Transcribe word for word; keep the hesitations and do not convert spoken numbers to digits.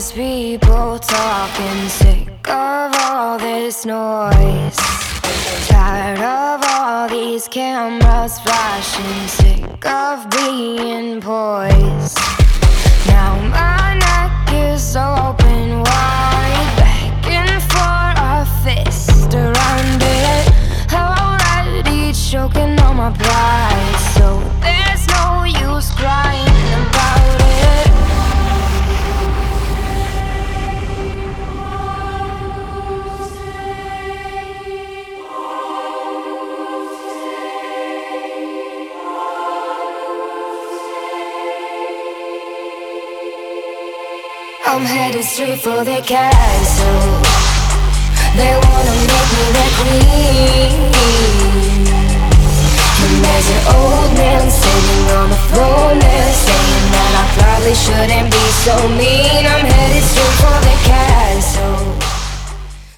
these people talking, sick of all this noise, tired of all these cameras flashing, sick of being poised. Now my neck is open wide, begging for a fist around it, already choking on my pride, so there's no use crying about it. I'm headed straight for the castle. They wanna make me their queen. And there's an old man sitting on the throne there, saying that I probably shouldn't be so mean. I'm headed straight for the